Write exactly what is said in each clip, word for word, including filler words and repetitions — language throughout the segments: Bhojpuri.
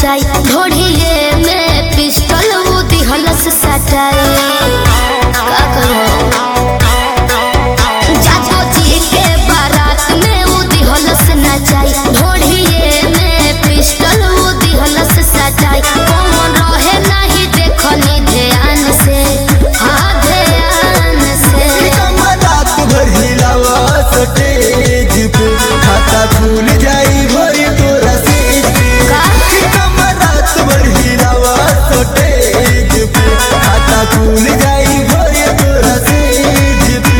नचाई ढोढ़िए में पिस्टल वो दिहलस सटाई का करो जाजो जी के बारात में वो दिहलस नचाई ढोढ़िए में पिस्टल वो दिहलस सटाई कौन रहे नहीं देखनी ध्यान से हाँ ध्यान से रात भर हिलावा स्टेज पे खाता खुल जाई भरी तोरा सेज पे रात भर हिलावा स्टेज पे खाता खुल जाई भरी तोरा सेज पे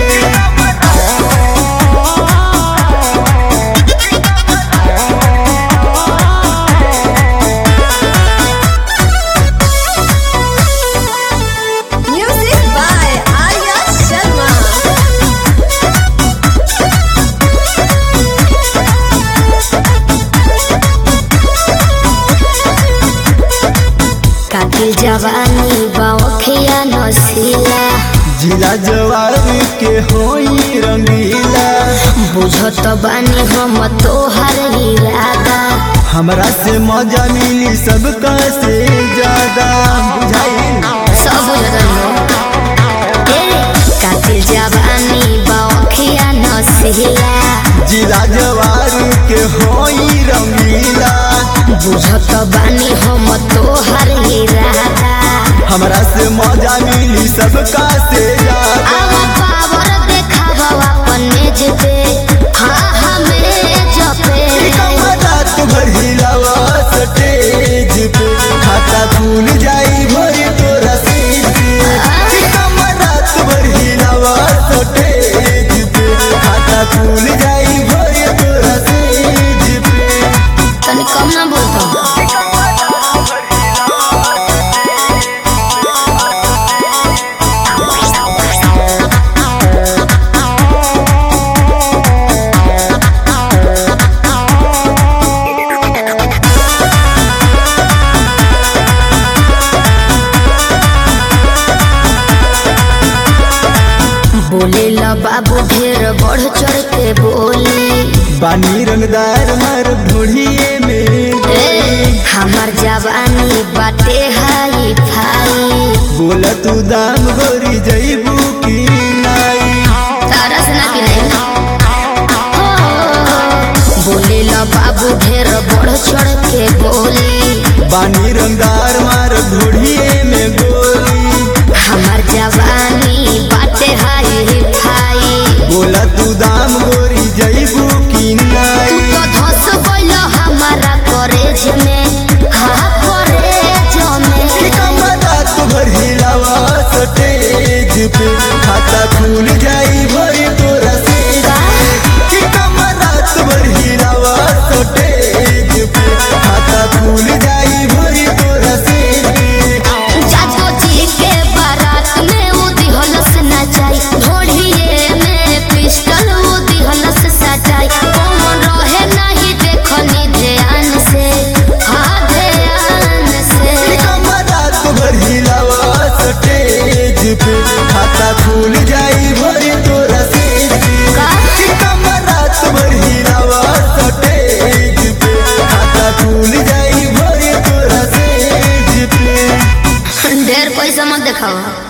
Music by Arya Sharma. कातिल जवानी बाखिया नसीला जिला जवार के होई रंगीला बुझत बानी हम तोहर इरादा हमरा से मजा मिली सबका से ज्यादा बुझाई सब कातिल जवानी बाखिया नसीला जिला जवार के होई रंगीला बुझत बानी हम तोहर इरादा हमरा से मजा मिली सबका से ज्यादा आवा पावर देखावा अपन मेज पे हाँ हमें जपे रात भर हिलावा स्टेज पे खाता खुल जाई भरी तोरा सेज पे रात भर हिलावा स्टेज पे खाता खुल जाई भरी तोरा सेज पे तनी कम ना बोलता बोले ला बाबू ढेर बढ़ चढ़ के बोले बानी रंगदार मर ढूढ़िए में ए, हमार जवानी बाटे हाई फाई बोला तू दाम गोरी जईबू की नाई तरस ना कि नहीं हो, बोले ला बाबू ढेर बढ़ चढ़ के बोले बानी रंगदार मार ढूढ़िए में गोली हमार जवानी बाटे हाई फाई बोला तू दाम गोरी जईबू की तू नाई तो धस गइल हमारा कॉलेज में हाँ कॉलेज में रात भर हिलावा स्टेज पे खाता खुल जाई भरी तोरा सेज पे रात भर हिलावा स्टेज पे खाता खुल जाई भरी तोरा सेज पे जाजो जी के बारात में वो दिहलस नचाई ढोढ़िए में पिस्टल वो दिहलस सटाई कौन रहे नहीं देखनी ध्यान से हाँ ध्यान से रात भर हिलावा स्टेज पे खाता खुल जाई भरी तोरा सेज पे रात भर हिलावा स्टेज पे खाता खुल जाई भरी तोरा सेज पे ढेर पैसा मत देखावा।